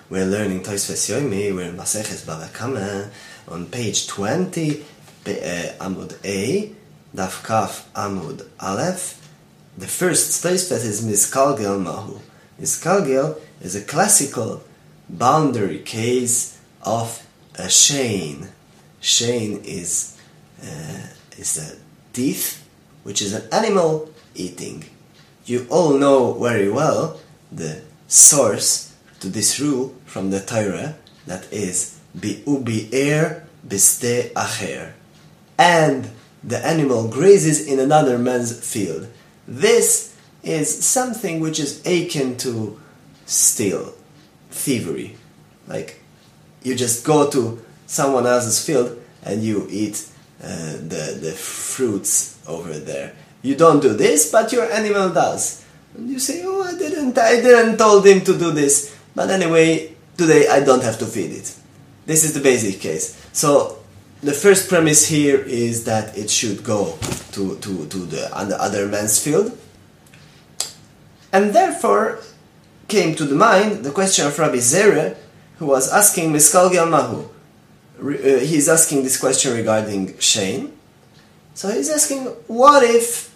We're learning Tosfos Yomi. We're in Maseches Bava Kama on page 20, Amud A, Daf Kaf Amud Aleph. The first Tosfos is Miskalgel Mahu. Miskalgel is a classical boundary case of a shein. Shein is a teeth, which is an animal eating. You all know very well the source to this rule from the Torah, that is Bi'u bi'er b'ste acher, and the animal grazes in another man's field. This is something which is akin to steal, thievery. Like, you just go to someone else's field and you eat the fruits over there. You don't do this, but your animal does. And you say, oh, I didn't told him to do this. But anyway, today I don't have to feed it. This is the basic case. So the first premise here is that it should go to the other man's field. And therefore came to the mind the question of Rabbi Zera, who was asking Miskalgel Mahu. He's asking this question regarding shein. So he's asking, what if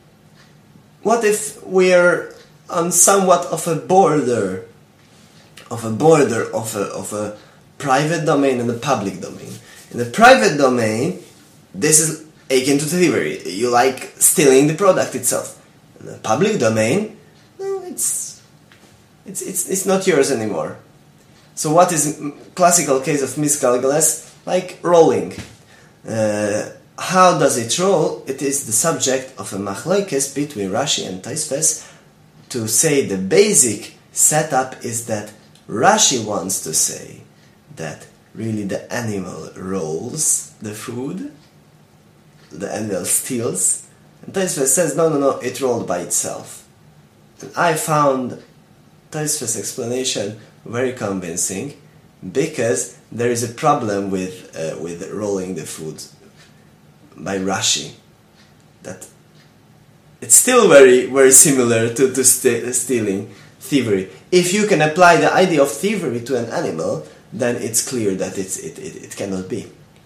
we're on somewhat of a border of a private domain and a public domain? In the private domain, this is akin to thievery. You like stealing the product itself. In the public domain, no, it's not yours anymore. So what is classical case of miskalgeles? Like rolling. How does it roll? It is the subject of a machlokes between Rashi and Tosfos. To say the basic setup is that Rashi wants to say that really the animal rolls the food, the animal steals, and Tosfos says no, it rolled by itself. And I found Tosfos' explanation very convincing, because there is a problem with rolling the food by Rashi, that it's still very, very similar to stealing, thievery. If you can apply the idea of thievery to an animal, then it's clear that it cannot be.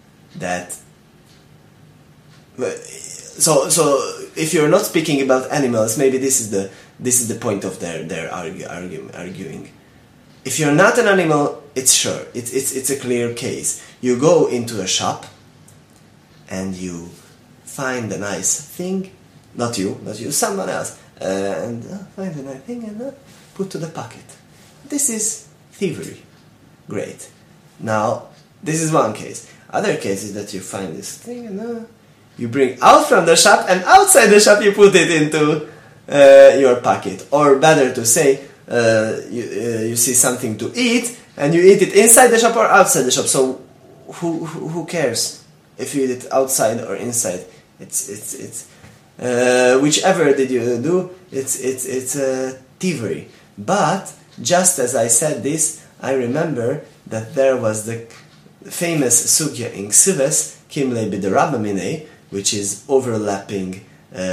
So if you're not speaking about animals, maybe this is the point of their arguing. If you're not an animal, it's a clear case. You go into a shop and you find a nice thing, not you, someone else, and find a nice thing and put to the pocket. This is thievery. Great. Now, this is one case. Other case is that you find this thing and you bring out from the shop, and outside the shop you put it into your pocket. Or better to say, you see something to eat, and you eat it inside the shop or outside the shop. So who cares if you eat it outside or inside? It's whichever did you do, it's thievery. But just as I said this, I remember that there was the famous sugya in Ksives, Kimlei b'derabba minei, which is overlapping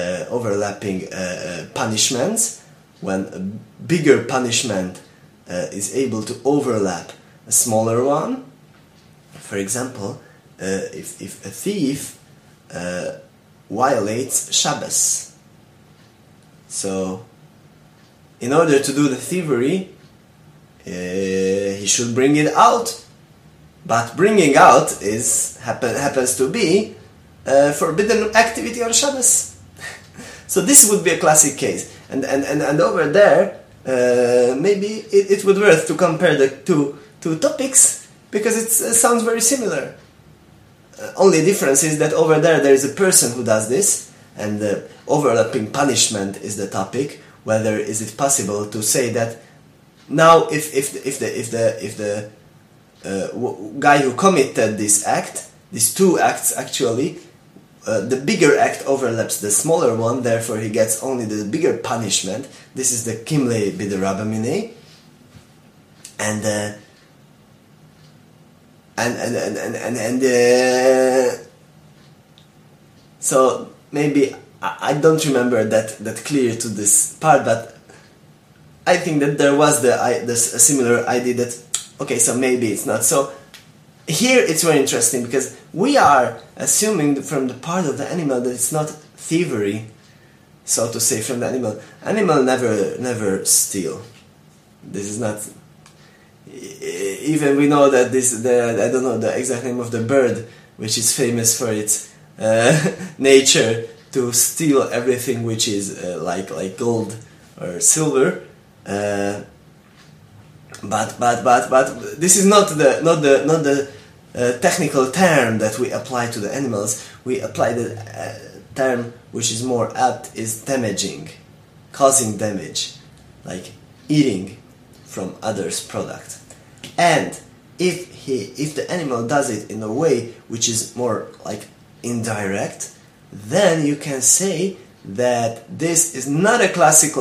punishments, when a bigger punishment is able to overlap a smaller one. For example, if a thief violates Shabbos, so in order to do the thievery, he should bring it out, but bringing out happens to be forbidden activity on Shabbos. So this would be a classic case, and over there maybe it would worth to compare the two topics, because it sounds very similar. Only difference is that over there is a person who does this, and the overlapping punishment is the topic. Whether is it possible to say that now if the guy who committed this act, these two acts actually, the bigger act overlaps the smaller one, therefore he gets only the bigger punishment. This is the Kimlei b'derabba minei, and so maybe I don't remember that clear to this part, but I think that there was a similar idea that Okay, so maybe it's not. So here it's very interesting because we are assuming from the part of the animal that it's not thievery, so to say, from the animal. Animal never steal. This is not. Even we know that I don't know the exact name of the bird, which is famous for its nature to steal everything which is like gold or silver. But this is not the technical term that we apply to the animals. We apply the term which is more apt is damaging, causing damage, like eating from others' product. And if the animal does it in a way which is more like indirect, then you can say that this is not a classic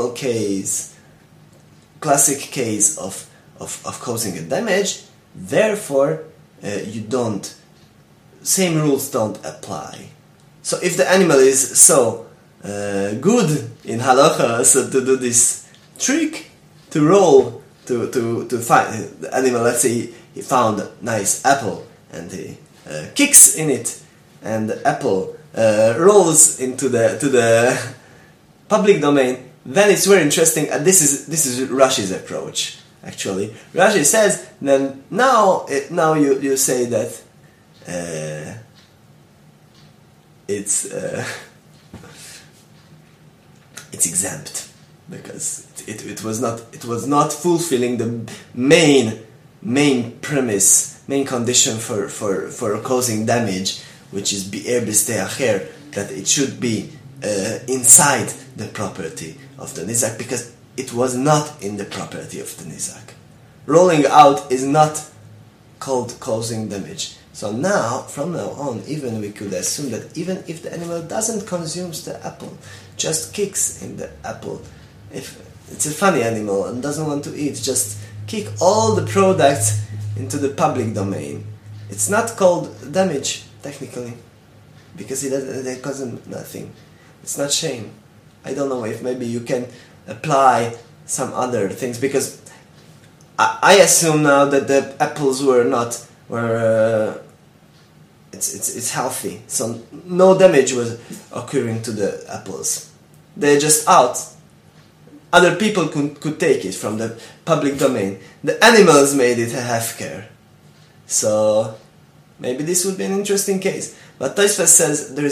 case of causing a damage. Therefore, same rules don't apply. So if the animal is so good in halacha, so to do this trick, to roll, to find the animal, let's say he found a nice apple and he kicks in it, and the apple rolls into the public domain, then it's very interesting. This is Rashi's approach. Actually, Rashi says then now you say that it's exempt because it was not fulfilling the main premise, main condition for causing damage, which is bi'er b'stei acher, that it should be inside the property of the nizak, because it was not in the property of the nizak. Rolling out is not called causing damage. So now, from now on, even we could assume that even if the animal doesn't consume the apple, just kicks in the apple, if it's a funny animal and doesn't want to eat, just kick all the products into the public domain, it's not called damage, technically, because it causes nothing. It's not shame. I don't know if maybe you can apply some other things, because I assume now that the apples it's healthy, so no damage was occurring to the apples. They're just out. Other people could take it from the public domain. The animals made it a hefker. So maybe this would be an interesting case. But Tosfos says there is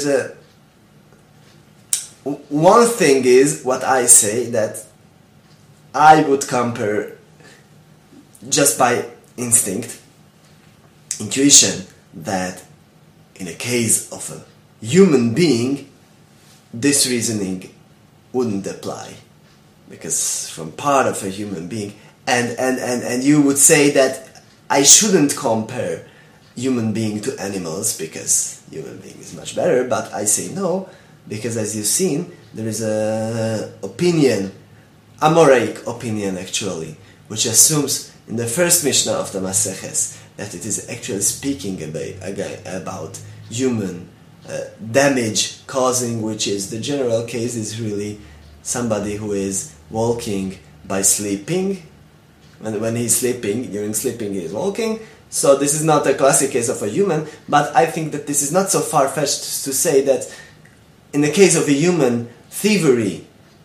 one thing is what I say, that I would compare just by instinct, intuition, that in a case of a human being, this reasoning wouldn't apply, because from part of a human being, and you would say that I shouldn't compare human being to animals because human being is much better, but I say no, because as you've seen, there is a opinion, Amoraic opinion actually, which assumes in the first Mishnah of the Maseches that it is actually speaking about human damage causing, which is the general case is really somebody who is walking by sleeping. When he's sleeping, during sleeping he is walking. So this is not a classic case of a human, but I think that this is not so far-fetched to say that in the case of a human, thievery,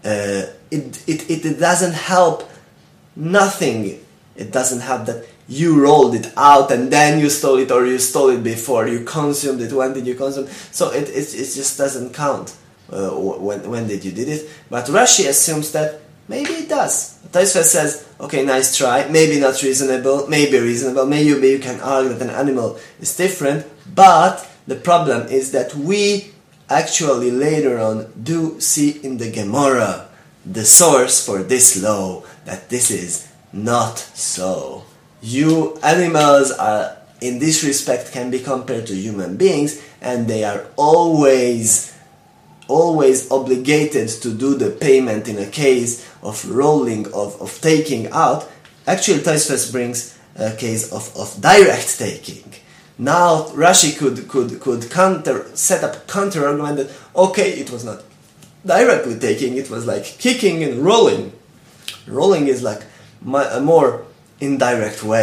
it doesn't help nothing. It doesn't help that you rolled it out and then you stole it, or you stole it before you consumed it. When did you consume? So it just doesn't count when did you did it. But Rashi assumes that maybe it does. Tosfos says, okay, nice try, maybe not reasonable, maybe reasonable, maybe you can argue that an animal is different, but the problem is that we actually later on do see in the Gemara the source for this law, that this is not so. You animals are, in this respect, can be compared to human beings, and they are always obligated to do the payment in a case of rolling, of taking out. Actually, Tosfos brings a case of direct taking. Now Rashi could set up counter argument that okay, it was not directly taking, it was like kicking and rolling. Rolling is like a more indirect way,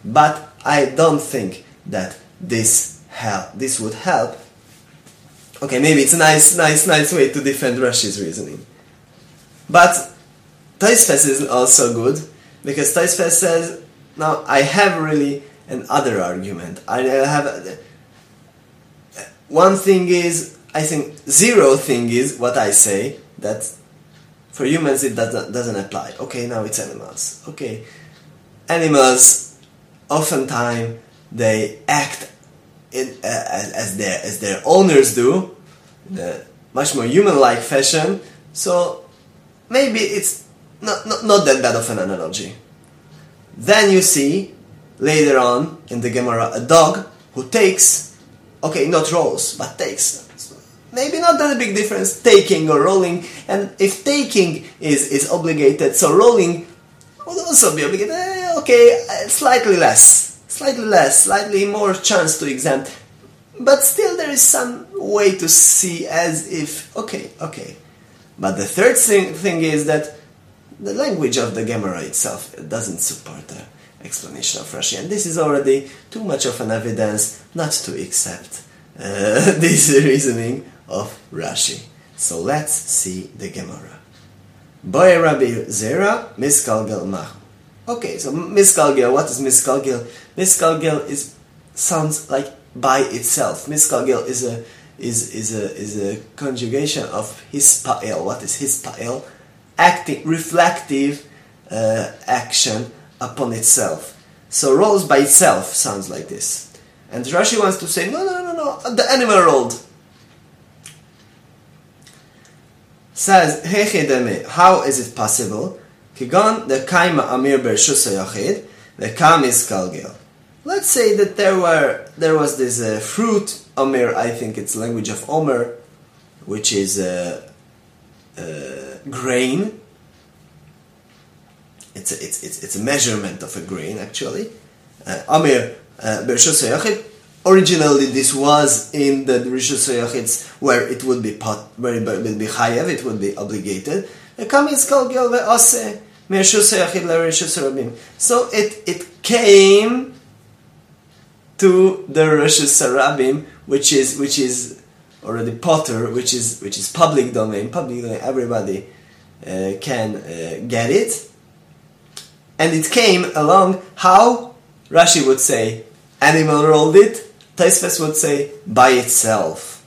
but I don't think that this would help. Okay, maybe it's a nice way to defend Rashi's reasoning. But Tosfos is also good, because Tosfos says, now I have really another argument. I have one thing is, I think zero thing is what I say, that for humans it doesn't apply. Okay, now it's animals. Okay, animals oftentimes they act as their owners do, in a much more human-like fashion. So maybe it's not that bad of an analogy. Then you see later on in the Gemara a dog who takes, okay, not rolls, but takes. Maybe not that a big difference, taking or rolling. And if taking is obligated, so rolling would also be obligated. Okay, slightly more chance to exempt. But still there is some way to see as if, okay. But the third thing is that the language of the Gemara itself doesn't support the explanation of Rashi. And this is already too much of an evidence not to accept this reasoning of Rashi. So let's see the Gemara. Boy Rabbi Zera, Miskalgel Mahu. Okay, so Miskalgel, what is Miskalgel? Miskalgel sounds like by itself. Miskalgel is a conjugation of hispa'el. What is hispa'el? Acting, reflective action upon itself. So rolls by itself sounds like this. And Rashi wants to say, no, the animal rolled. Says, how is it possible? Kigon the kaima amir bershusa yachid, the kam is kalgel. Let's say that there was this fruit amir. I think it's language of Omer, which is grain. It's a measurement of a grain actually. Amir bershusa yachid. Originally, this was in the Rishus HaYachids where it would be where it would be chayav, it would be obligated. So it came to the Rishus HaRabim, which is already potter, which is public domain. Public domain, everybody can get it, and it came along. How Rashi would say, animal rolled it. Tosfos would say, by itself.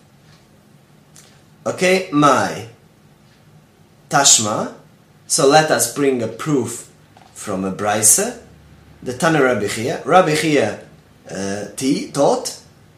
Okay, my Tashma. So let us bring a proof from a Braisa. The Tana Rabbi Chia. Rabbi Chia taught,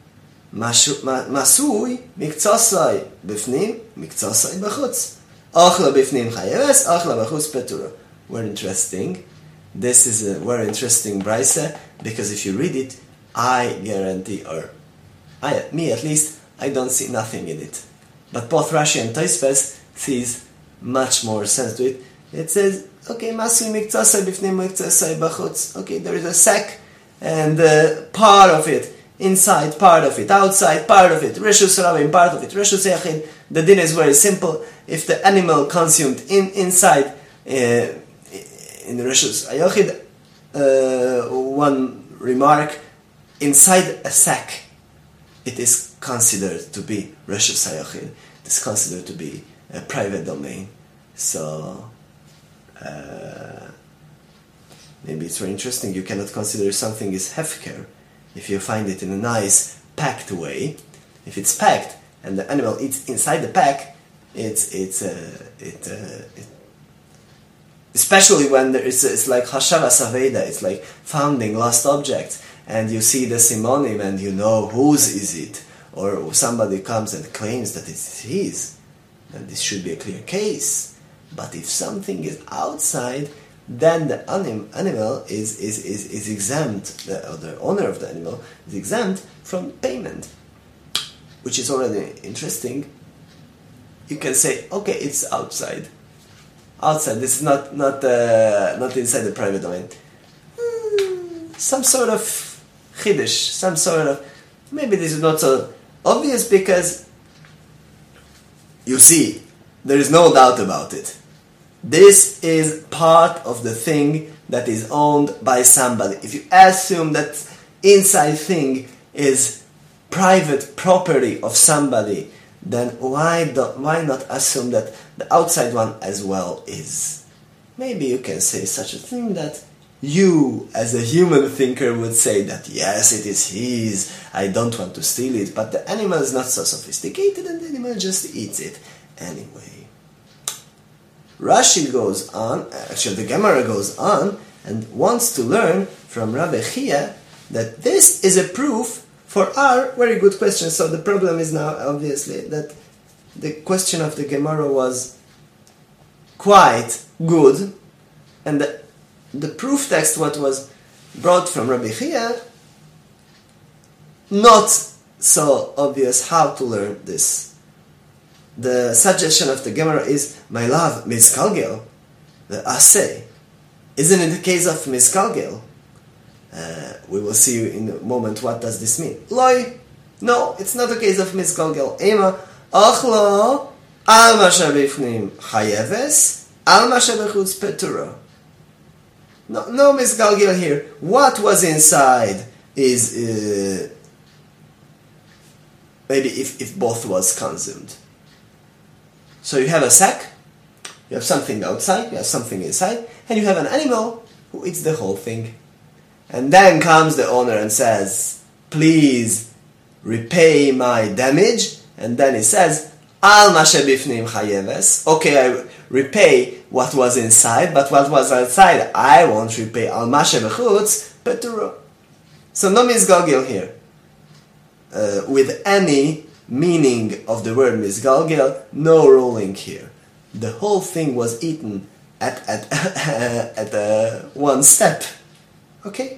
Masui miktsasai bifnim, miktsasai b'chutz. Achla bifnim chayeves, achla b'chutz petura. Very interesting. This is a very interesting Braisa, because if you read it, I guarantee, me at least, I don't see nothing in it. But both Rashi and Tosfos sees much more sense to it. It says, okay, Masui miktsasai bifnim miktsasai b'chutz. Okay, there is a sack, and part of it, inside, part of it, outside, part of it, Rishus HaRabim, part of it, Rishus HaYachid. The din is very simple. If the animal consumed inside, in Rishus HaYachid, one remark, inside a sack, it is considered to be Rishus HaYachid. It is considered to be a private domain. So, maybe it's very interesting. You cannot consider something is hefker if you find it in a nice packed way. If it's packed and the animal eats inside the pack, especially when it's like hashava saveda, it's like finding lost objects. And you see the simonim and you know whose is it, or somebody comes and claims that it's his, then this should be a clear case. But if something is outside, then the animal is exempt, the owner of the animal is exempt from payment, which is already interesting. You can say, okay, it's outside. This is not inside the private domain. Some sort of chiddush, maybe this is not so obvious, because you see, there is no doubt about it. This is part of the thing that is owned by somebody, if you assume that inside thing is private property of somebody, then why not assume that the outside one as well is? Maybe you can say such a thing that you, as a human thinker, would say that yes, it is his, I don't want to steal it, but the animal is not so sophisticated and the animal just eats it anyway. Rashi goes on, actually the Gemara goes on, and wants to learn from Rabbi Chia that this is a proof for our very good question. So the problem is now, obviously, that the question of the Gemara was quite good, and the proof text, what was brought from Rabbi Chia, not so obvious how to learn this. The suggestion of the Gemara is, my love, miskalgel, the aseh. Isn't it the case of miskalgel? We will see in a moment what does this mean. Loi, no, it's not a case of miskalgel. Ema, achlo, al ma shebifnim chayeves, al ma shebechutz petura. No misgalgel here. What was inside is maybe if both was consumed. So you have a sack, you have something outside, you have something inside, and you have an animal who eats the whole thing. And then comes the owner and says, please repay my damage. And then he says, al ma shebifnim chayeves. Okay, I repay what was inside, but what was outside, I won't repay. Al ma shebechutz petura. So no misgalgel here. With any meaning of the word misgalgel, no ruling here. The whole thing was eaten at one step. Okay?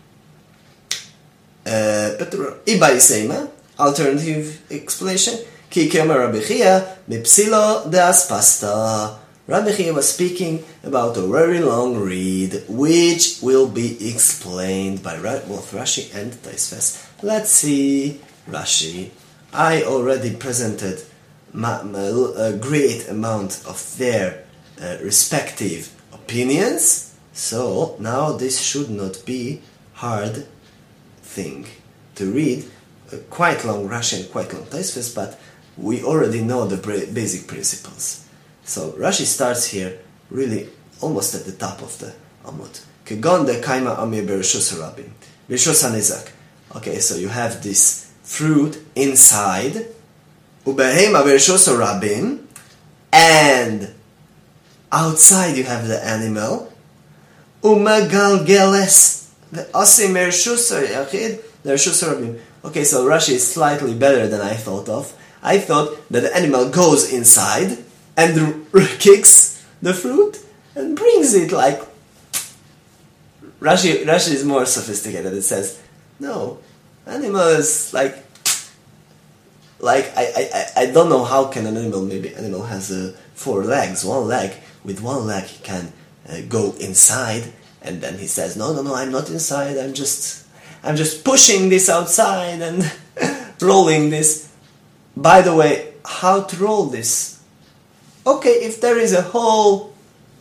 Ibai Seima, alternative explanation. Ki kemer Rabbi Chia, mipsilo de aspasta. Rabbi Chia was speaking about a very long read, which will be explained by both Rashi and Tosfos. Let's see Rashi. I already presented a great amount of their respective opinions, so now this should not be hard thing to read. Quite long Rashi and quite long Tosfos, but we already know the basic principles. So Rashi starts here really almost at the top of the Amud. Kegon de kaima amir bereshus harabim, bereshus hanizak. Okay, so you have this fruit inside, ubehema bereshus harabim, and outside you have the animal, umegalgeles the asim bereshus yachid bereshus harabim. Okay, so Rashi is slightly better than I thought of. I thought that the animal goes inside and kicks the fruit and brings it like... Rashi is more sophisticated. It says, no, animal is like I don't know how can an animal, maybe animal has 4 legs, 1 leg. With 1 leg he can go inside, and then he says, no, I'm not inside, I'm just pushing this outside and rolling this. By the way, how to roll this? Okay, if there is a hole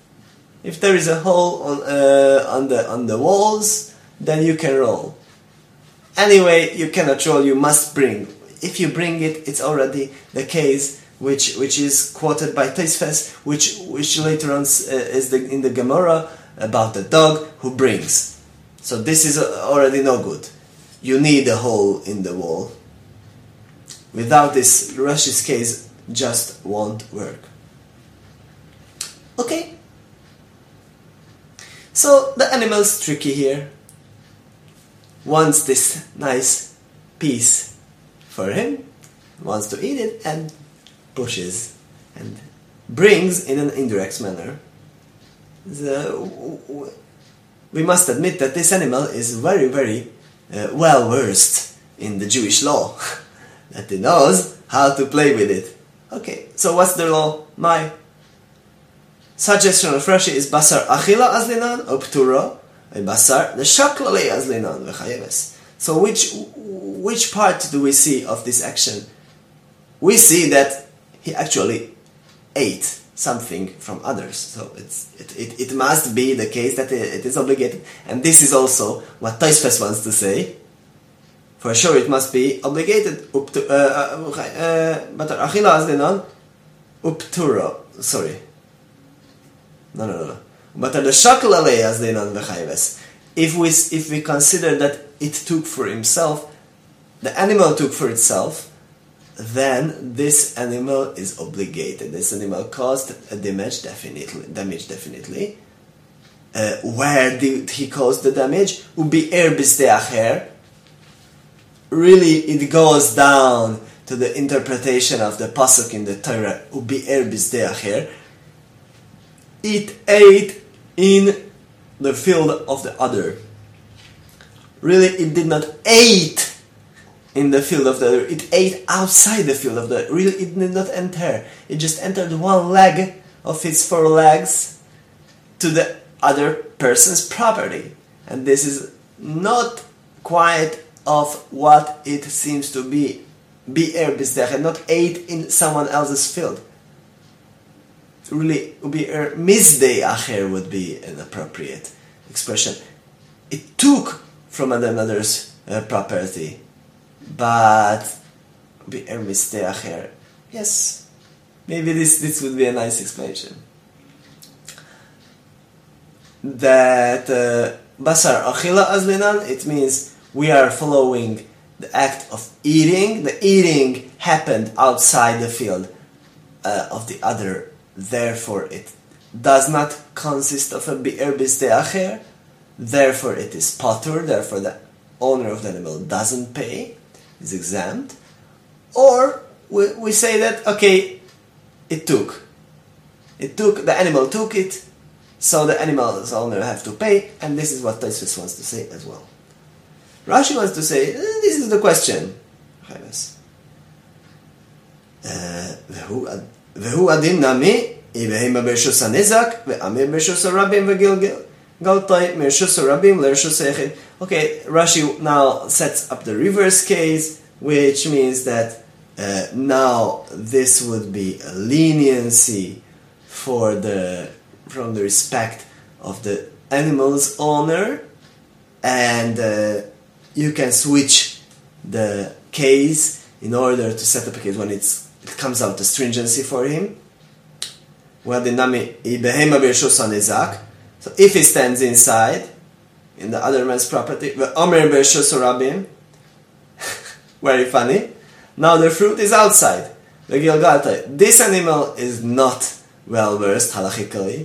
on the walls, then you can roll. Anyway, you cannot roll, you must bring. If you bring it, it's already the case which is quoted by Tosfos, which later on is in the Gemara about the dog who brings. So this is already no good. You need a hole in the wall. Without this, Rashi's case just won't work. Okay? So the animal's tricky here. Wants this nice piece for him, wants to eat it, and pushes and brings in an indirect manner. We must admit that this animal is very, very well versed in the Jewish law. That he knows how to play with it. Okay, so what's the law? My suggestion of Rashi is basar achila azlinan or ptura, and basar the shaklale azlinan v'chayeves. So which part do we see of this action? We see that he actually ate something from others. So it must be the case that it is obligated. And this is also what Tosfos wants to say. For sure it must be obligated. But achila azlinan uptura. Sorry. No. But the shakal alei azlinan v'chayves. If we consider that it took for himself, the animal took for itself, then this animal is obligated. This animal caused a damage definitely. Where did he cause the damage? Ubi erbis de acher. Really, it goes down to the interpretation of the pasuk in the Torah. Ubi erbis de acher. It ate in the field of the other. Really, it did not eat in the field of the other. It ate outside the field of the other. Really, it did not enter. It just entered one leg of its 4 legs to the other person's property. And this is not quite of what it seems to be. Bi'er bizdech, not ate in someone else's field. Really, bi'er mizdei acher would be an appropriate expression. It took from another's property. But bi'er mizdei acher. Yes. Maybe this would be a nice explanation. That basar achila azlinan, it means we are following the act of eating. The eating happened outside the field of the other. Therefore, it does not consist of a bi'er bizdei acher. Therefore, it is patur. Therefore, the owner of the animal doesn't pay, is exempt. Or we say that, okay, the animal took it, so the animal's owner have to pay, and this is what Tosfos wants to say as well. Rashi wants to say, this is the question. Vehu adin nami, ibehema bershus hanizak, ve'amir bershus harabim ve'gilgil. Galtai bershus harabim le'rshus ha'echid. Okay, Rashi now sets up the reverse case, which means that now this would be a leniency from the respect of the animal's owner, and you can switch the case in order to set up a case when it comes out the stringency for him. So if he stands inside in the other man's property, very funny. Now the fruit is outside. This animal is not well versed halachically.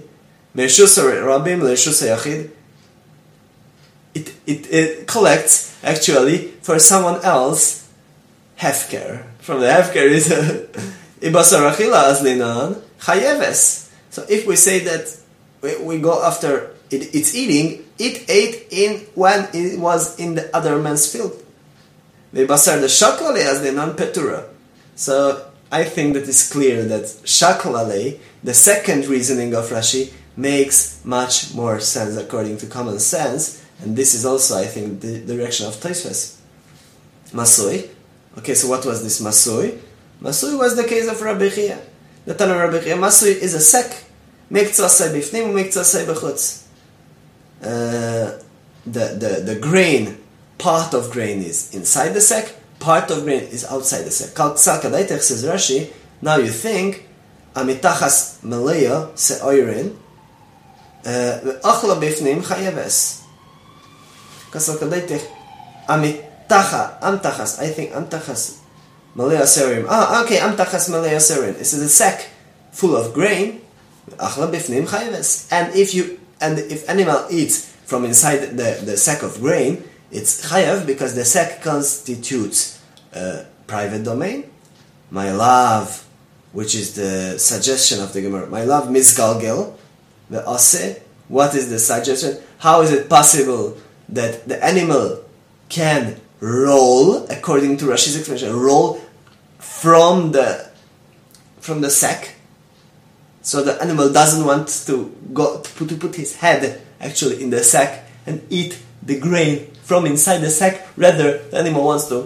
It collects actually for someone else hefker. From the hefker is ibasar achila azlinan chayeves. So if we say that we go after it's eating, it ate when it was in the other man's field. Ibasar the shakal azlinan petura. So I think that it's clear that shakal, the second reasoning of Rashi, makes much more sense according to common sense, and this is also, I think, the direction of Tosfos. Masui. Okay, so what was this Masui? Masui was the case of Rabbi Chia. The Tana Rabbi Chia, Masui is a sek. Mektzasei bifnim, mektzasei bechutz. The grain, part of grain is inside the sack, part of grain is outside the sack. Kalksal kadaitech, says Rashi, now you think, amitachas meleya se'oirin, achla bifnim chayeves. Kalksal kadaitech, amtachas, I think amtachas meleya se'oirin. Okay, amtachas meleya se'oirin. This is a sack full of grain, achla bifnim chayeves. And if animal eats from inside the sack of grain, it's chayav because the sack constitutes private domain. My love, which is the suggestion of the Gemara, my love misgalgel, the ase. What is the suggestion? How is it possible that the animal can roll, according to Rashi's explanation, roll from the sack? So the animal doesn't want to put his head actually in the sack and eat the grain from inside the sack. Rather, the animal wants to,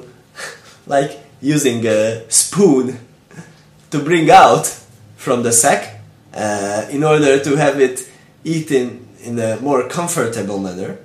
using a spoon to bring out from the sack, in order to have it eaten in a more comfortable manner.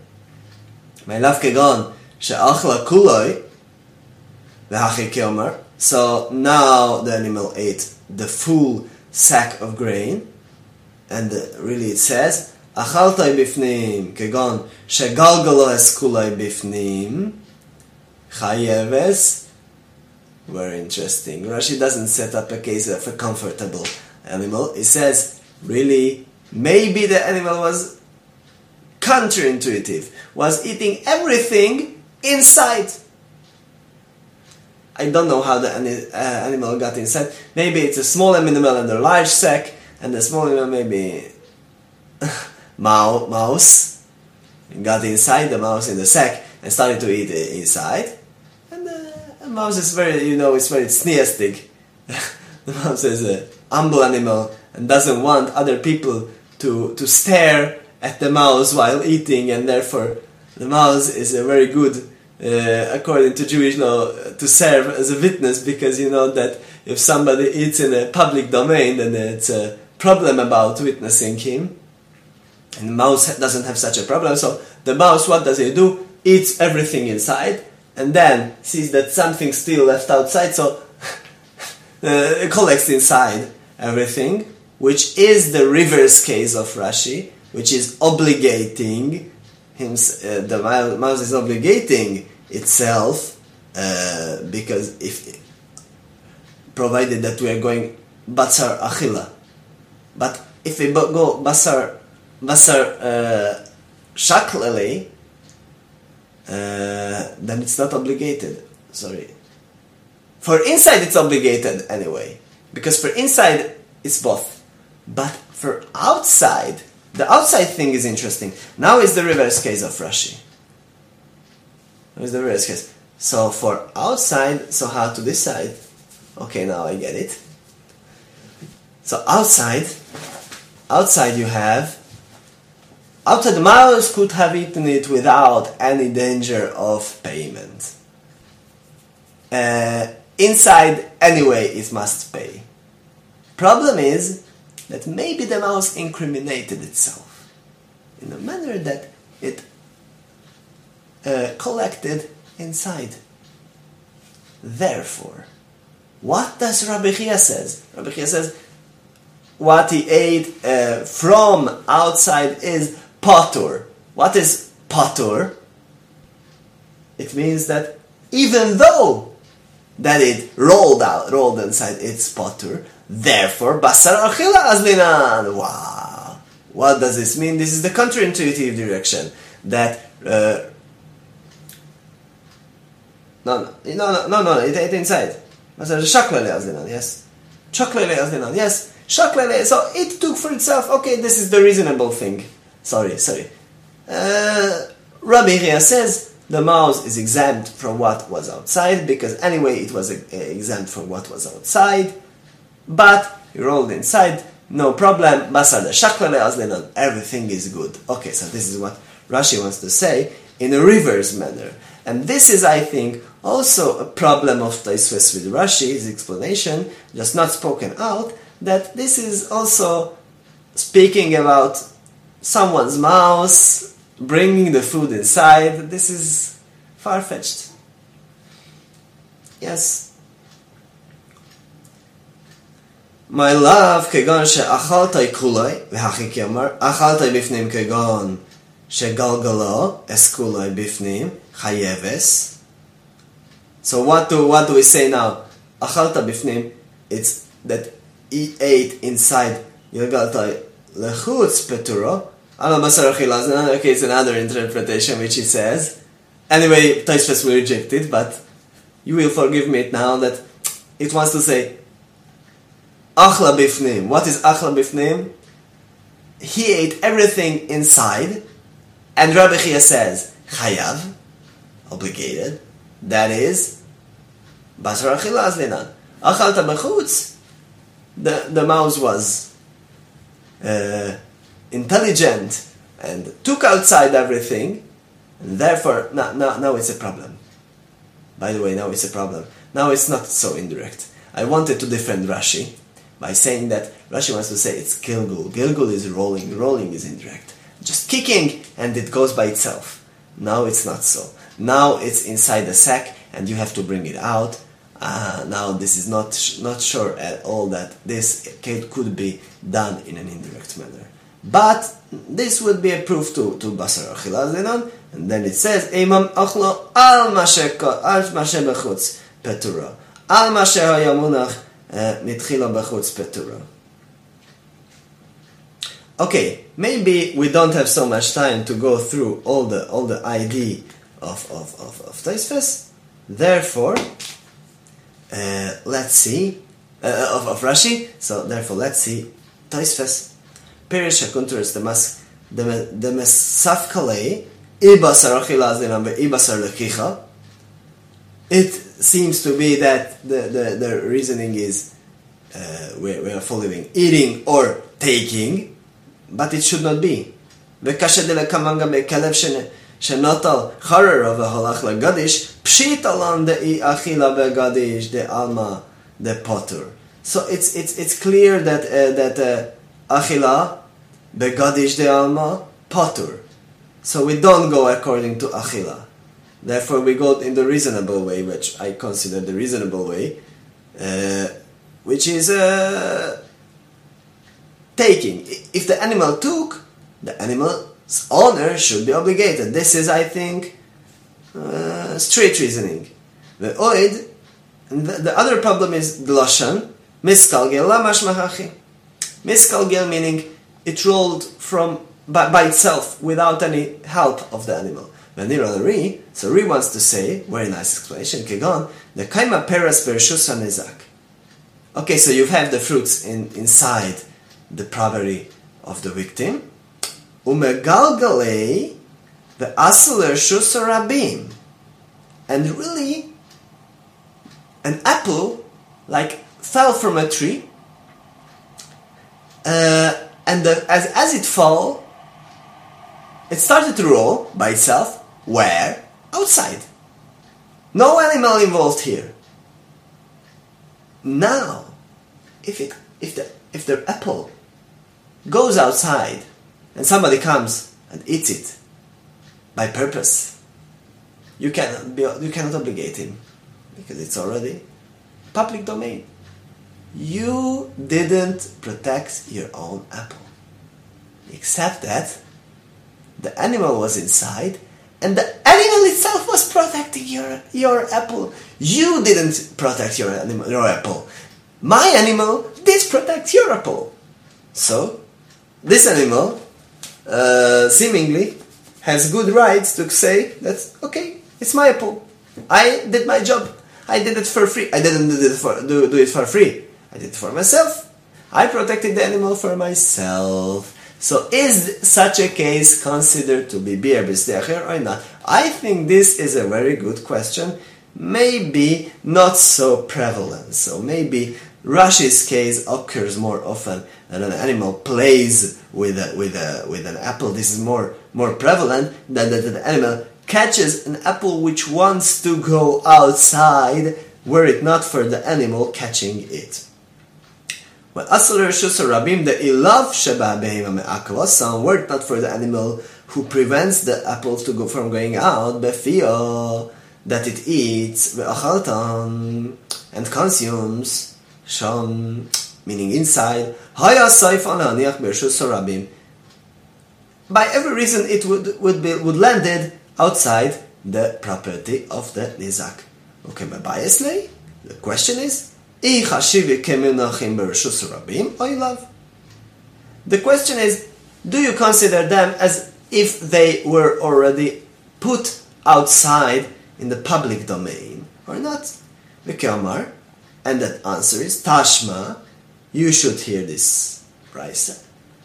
So now the animal ate the full sack of grain, and really it says, אכלתי בפנים, כגון שגלגלו הסקולי בפנים, חייבס. Very interesting. Rashi doesn't set up a case of a comfortable animal. It says, really, maybe the animal was counterintuitive, was eating everything inside. I don't know how the animal got inside. Maybe it's a small animal and a large sack, and the small animal maybe mouse got inside, the mouse in the sack, and started to eat inside. And the mouse is very, it's very sneastic. The mouse is an humble animal and doesn't want other people to stare at the mouse while eating, and therefore the mouse is a very good, according to Jewish law, to serve as a witness, because you know that if somebody eats in a public domain, then it's a problem about witnessing him. And the mouse doesn't have such a problem, so the mouse, what does it do? Eats everything inside, and then sees that something's still left outside, so it collects inside everything, which is the reverse case of Rashi, which is obligating him. The mouse is obligating itself, because if provided that we are going basar achila, but if we go basar shaklali, then it's not obligated. Sorry. For inside it's obligated anyway, because for inside it's both. But for outside, the outside thing is interesting. Now is the reverse case of Rashi. Now is the reverse case. So for outside, so how to decide? Okay, now I get it. So outside you have, outside the mouse could have eaten it without any danger of payment. Inside, anyway, it must pay. Problem is that maybe the mouse incriminated itself in a manner that it collected inside. Therefore, what does Rabbi Chia says? Rabbi Chia says what he ate from outside is patur. What is patur? It means that even though that it rolled inside, it's patur. Therefore, basar achila azlinan. Wow. What does this mean? This is the counterintuitive direction that no, it ate inside. Shaklele azlinan, yes. Shaklele azlinan, yes. Shaklele. So it took for itself. Okay, this is the reasonable thing. Sorry. Rabbi Chia says the mouse is exempt from what was outside, because anyway it was exempt from what was outside, but he rolled inside, no problem, basar shaklele azlinan, everything is good. Okay, so this is what Rashi wants to say in a reverse manner. And this is, I think, also a problem of Tosfos with Rashi, his explanation, just not spoken out, that this is also speaking about someone's mouse bringing the food inside. This is far-fetched. Yes. My love, כגון שאכלתי כולי, והחיקי אמר, אכלתי בפנים כגון שגלגלו, אסכולי בפנים, חייבס. So what do we say now? אכלת בפנים, it's that he ate inside, גלגלתי לחוץ פטורו. Okay, it's another interpretation which he says. Anyway, Tosfos will reject it, but you will forgive me now that it wants to say Achla bifnim. What is Achla bifnim? He ate everything inside, and Rabbi Chia says Chayav, obligated. That is Basar Achila Azlinan. Achalta bechutz. The mouse was intelligent and took outside everything, and therefore now it's a problem. By the way, now it's a problem. Now it's not so indirect. I wanted to defend Rashi, by saying that Rashi wants to say it's Gilgul. Gilgul is rolling. Rolling is indirect. Just kicking, and it goes by itself. Now it's not so. Now it's inside the sack, and you have to bring it out. Now this is not sure at all that this could be done in an indirect manner. But this would be a proof to Basar Achila Zinon, and then it says, Eimam Achlo al Mashe Bechutz Petura. Al Mashe Hayamunach Mitchila Bechutz Petura. Okay, maybe we don't have so much time to go through all the ID of Tosfos. Therefore, let's see of Rashi. So therefore, let's see Tosfos. Perish Hakunturis the Mesafkalei Ibasar Achila Zinon Ibasar Lekicha. It seems to be that the reasoning is we are following eating or taking. But it should not be. V'kasha de lekamanga bekalev shenotal charer of a halach legadish pshita lan de achila begadish de alma de potur. So it's clear that achila begadish de alma potur. So we don't go according to achila. Therefore we go in the reasonable way, which I consider the reasonable way, which is taking. If the animal took, the animal's owner should be obligated. This is, I think, straight reasoning. The oid, and the other problem is gloshan, miskalgel lamash mahachi. Miskalgel meaning it rolled by itself without any help of the animal. Ri, so Ri wants to say, very nice explanation, Kegon, the kaima peras bershusa nezak. Okay, so you have the fruits inside the property of the victim. Umegalgalei the asuler shusarabim. And really, an apple fell from a tree, and as it fell, it started to roll by itself. Where? Outside. No animal involved here. Now, if the apple goes outside and somebody comes and eats it by purpose, you cannot obligate him because it's already public domain. You didn't protect your own apple, except that the animal was inside and the animal itself was protecting your apple. You didn't protect your apple. My animal did protect your apple. So this animal seemingly has good rights to say that, okay, it's my apple. I did my job. I did it for free. I didn't do it for free. I did it for myself. I protected the animal for myself. So is such a case considered to be bi'er b'sdeacher or not? I think this is a very good question. Maybe not so prevalent. So maybe Rashi's case occurs more often than an animal plays with an apple. This is more prevalent than that the animal catches an apple which wants to go outside, were it not for the animal catching it. Well, Asur Shusar Rabim the Ilav Sheba Behema Me'akvasa, were it not for the animal who prevents the apples to go from going out, Befio, that it eats, Ve'achaltan, and consumes, Sham, meaning inside, Haya Saifan Haniach Bershusar Rabim. By every reason it would landed outside the property of the Nizak. Okay, but biasly, the question is, the question is, do you consider them as if they were already put outside in the public domain or not? And that answer is Tashma. You should hear this brisa.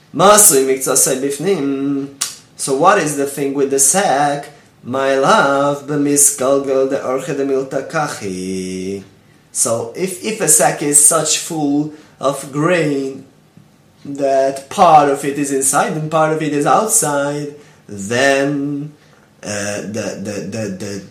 So what is the thing with the sack? My love, b'misgalgal de orche de miltakachi. So if a sack is such full of grain that part of it is inside and part of it is outside, then the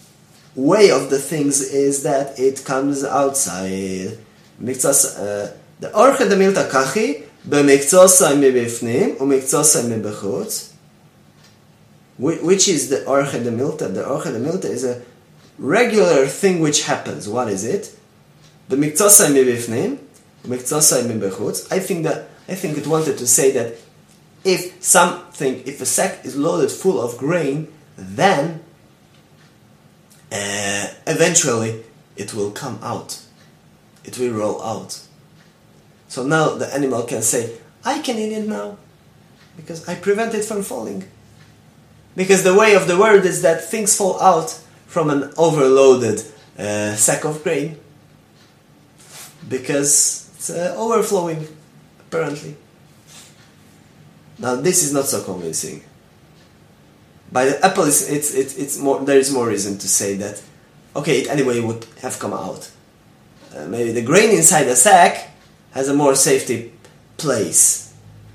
way of the things is that it comes outside. The orche de milta kachi, במקצוסי מבפנים ומקצוסי מבחוץ. Which is the orche de milta? The orche de milta is a regular thing which happens. What is it? במקצוסי מבפנים ומקצוסי מבחוץ. I think it wanted to say that if a sack is loaded full of grain, then eventually it will come out. It will roll out. So now the animal can say, I can eat it now, because I prevent it from falling. Because the way of the world is that things fall out from an overloaded sack of grain, because it's overflowing, apparently. Now this is not so convincing. By the apple, it's more. There is more reason to say that, okay, it anyway would have come out. Maybe the grain inside the sack has a more safety place.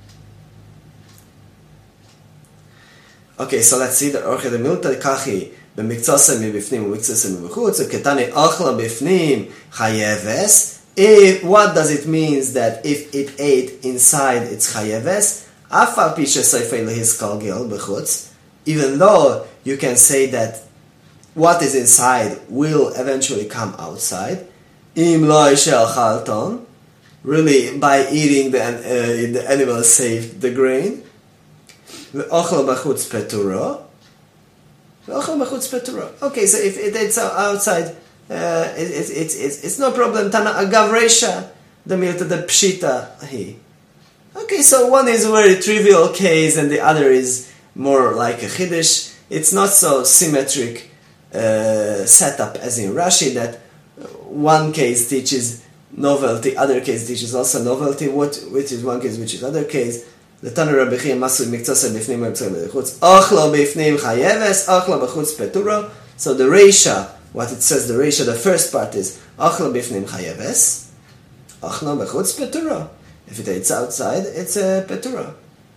Okay, so let's see the orche de milta kachi b'miktzasei mibifnim u'miktzasei mibchutz u'ketani achla bifnim chayeves. What does it mean that if it ate inside it's chayeves? Afal pi shesoifei lehiskal gel b'chutz. Even though you can say that what is inside will eventually come outside, im lo yishel chalton, really by eating the animal saved the grain. Ve'ochel b'chutz peturo. Ve'ochel b'chutz peturo. Okay, so if it's outside, it's no problem. Tana agav reisha, the milta the pshita hi. Okay, so one is a very trivial case and the other is more like a chiddush. It's not so symmetric setup as in Rashi, that one case teaches novelty, other case teaches also novelty. Which is one case, which is other case. The Tanu Rabbi Chia Masu Miktzasa Bifnim B'chutz Achla Bifnim Chayeves Achla B'chutz Peturo. So the Reisha, what it says, the Reisha, the first part is Achla Bifnim Chayeves Achla B'chutz Peturo. If it eats outside, it's a Peturo.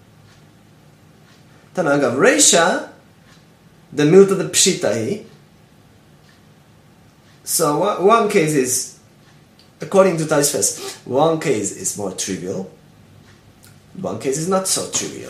Tanagav Reisha, the milta the pshitahi. So one case is, according to Taisves, one case is more trivial, one case is not so trivial.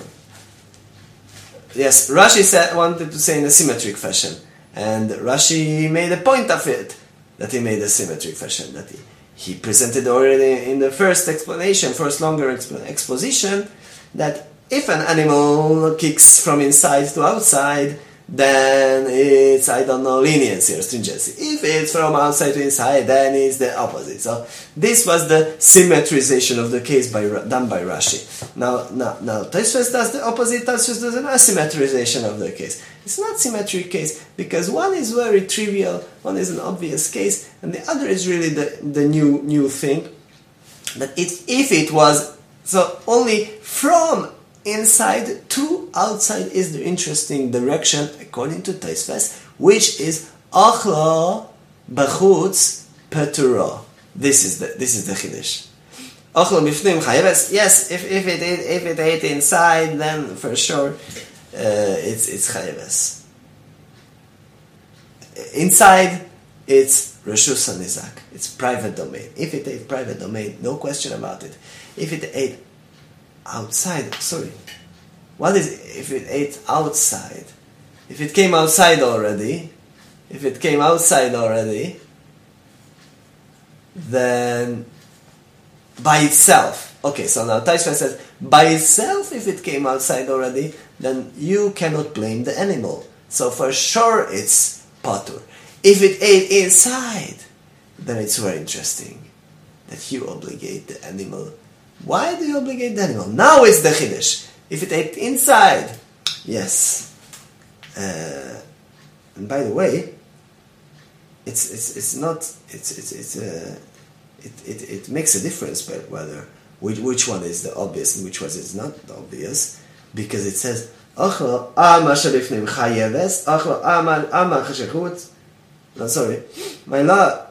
Yes, Rashi wanted to say in a symmetric fashion, and Rashi made a point of it, that he made a symmetric fashion, that he presented already in the first longer exposition, that if an animal kicks from inside to outside, then it's, leniency or stringency. If it's from outside to inside, then it's the opposite. So this was the symmetrization of the case done by Rashi. Now Tosfos does the opposite. Tosfos does an asymmetrization of the case. It's not symmetric case, because one is very trivial, one is an obvious case, and the other is really the new thing. That if it was, so only from inside to outside is the interesting direction according to Tosfos, which is achla b'chutz peturo. This is the chiddush. Achla b'fnim chayeves. Yes, if it ate inside, then for sure it's chayeves. Inside, it's reshus hanizak. It's private domain. If it ate private domain, no question about it. If it ate outside, what is if it ate outside? If it came outside already, then by itself. Okay, so now Tosfos says, by itself, if it came outside already, then you cannot blame the animal. So for sure it's patur. If it ate inside, then it's very interesting that you obligate the animal. Why do you obligate the animal? Now it's the chiddush. If it ate inside, yes. And by the way, it makes a difference, but whether which one is the obvious and which one is not obvious, because it says achla ama shalifnim chayeves achla ama chashechut. No, sorry, my law.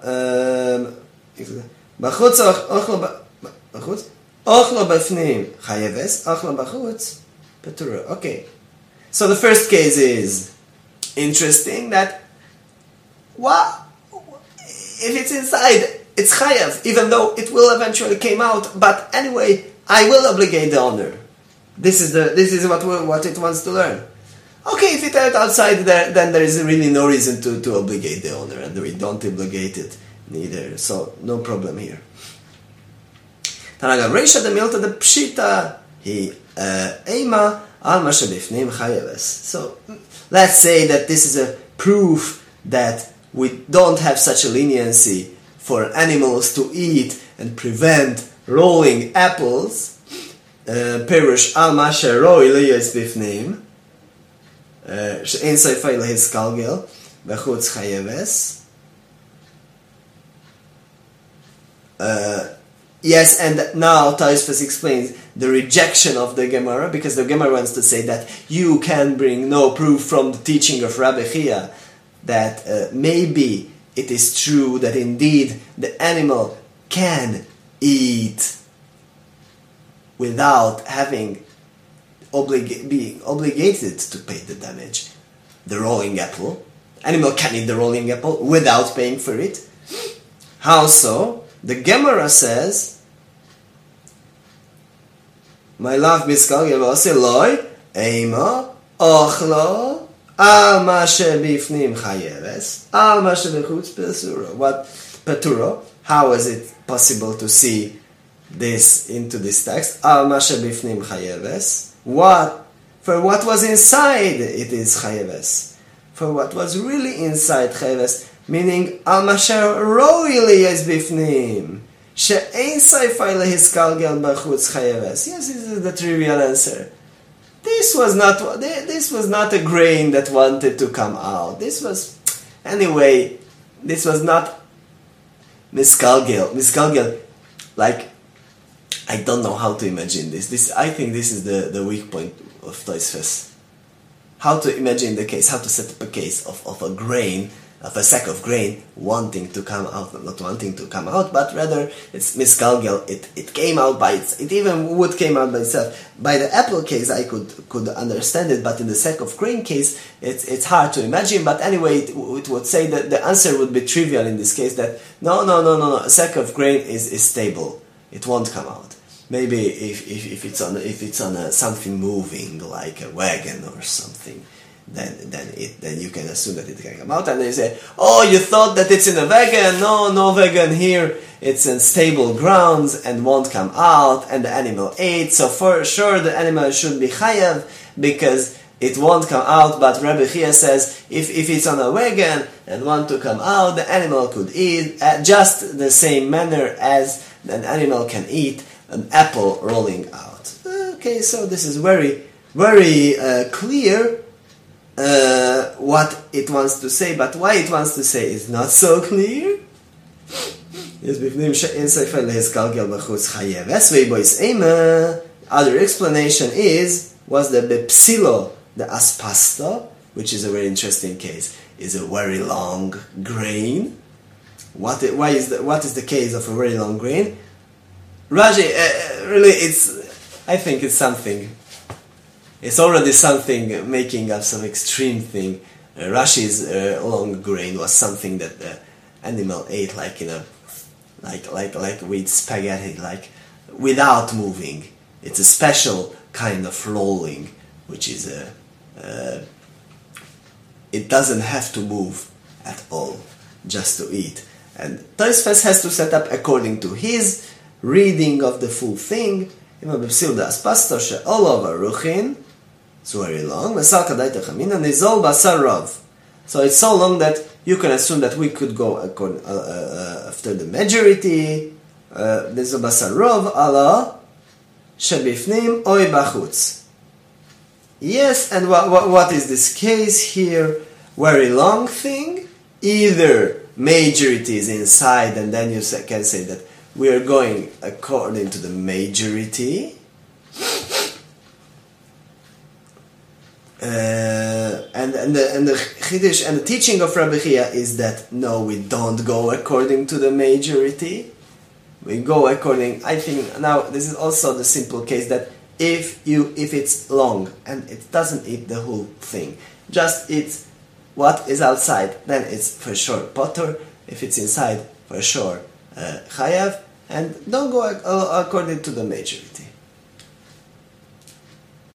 Bachutz achla bachutz. Achla b'fnim chayeves, achla b'chutz petura. Okay, so the first case is interesting. That what if it's inside? it's chayav, even though it will eventually came out, but anyway, I will obligate the owner. This is what it wants to learn. Okay, if it out outside there, then there is really no reason to obligate the owner, and we don't obligate it neither, so no problem here. Tanagav Reisha de Milta de Pshita, he Eima al Mashabifnim Chayeves. So let's say that this is a proof that we don't have such a leniency for animals to eat and prevent rolling apples. Perush al Masha Roi Liyas Bifnim. She'en Soifai Lehis Kalgel Vechutz Chayeves. Yes, and now Taisfas explains the rejection of the Gemara, because the Gemara wants to say that you can bring no proof from the teaching of Rabbi Chia that maybe it is true that indeed the animal can eat without having being obligated to pay the damage. The rolling apple. Animal can eat the rolling apple without paying for it. How so? The Gemara says, my love Miskal Yavase Loi, Eima, Ochlo, Al Mashe Bifnim Chayeves, Al Mashe Bechutz Pesuro. What Peturo? How is it possible to see this into this text? Al Mashe Bifnim Chayeves. What? For what was inside it is Chayeves. For what was really inside Chayeves. Meaning, al masher roili is bifnim, she'ein saifai lehiskalgel b'chutz chayeves. Yes, this is the trivial answer. This was not a grain that wanted to come out. This was not miskalgel. Miskalgel, like, I don't know how to imagine this. I think this is the weak point of Tosfos. How to imagine the case, how to set up a case of a grain, of a sack of grain wanting to come out, not wanting to come out, but rather it's miskalgel. It came out by it even would came out by itself. By the apple case, I could understand it, but in the sack of grain case, it's hard to imagine. But anyway, it would say that the answer would be trivial in this case. That no. A sack of grain is stable. It won't come out. Maybe if it's on something moving like a wagon or something. Then you can assume that it can come out, and they say, "Oh, you thought that it's in a wagon? No wagon here. It's in stable grounds and won't come out." And the animal ate, so for sure the animal should be chayav because it won't come out. But Rabbi Chia says if it's on a wagon and want to come out, the animal could eat just the same manner as an animal can eat an apple rolling out. Okay, so this is very, very clear. What it wants to say, but why it wants to say is not so clear. Other explanation was the bepsilo, the aspasto, which is a very interesting case, is a very long grain. What is the case of a very long grain? Raji, really, I think it's something. It's already something making up some extreme thing. Rashi's long grain was something that the animal ate like with spaghetti, like without moving. It's a special kind of rolling, which is it doesn't have to move at all just to eat. And Tosfos has to set up according to his reading of the full thing. All over Ruchin. It's very long. So it's so long that you can assume that we could go after the majority. Yes, and what is this case here? Very long thing. Either majority is inside, and then you can say that we are going according to the majority. And the Chiddush and the teaching of Rabbi Chia is that no, we don't go according to the majority. We go according. I think now this is also the simple case that if it's long and it doesn't eat the whole thing, just eats what is outside, then it's for sure potter. If it's inside, for sure chayav, and don't go according to the major.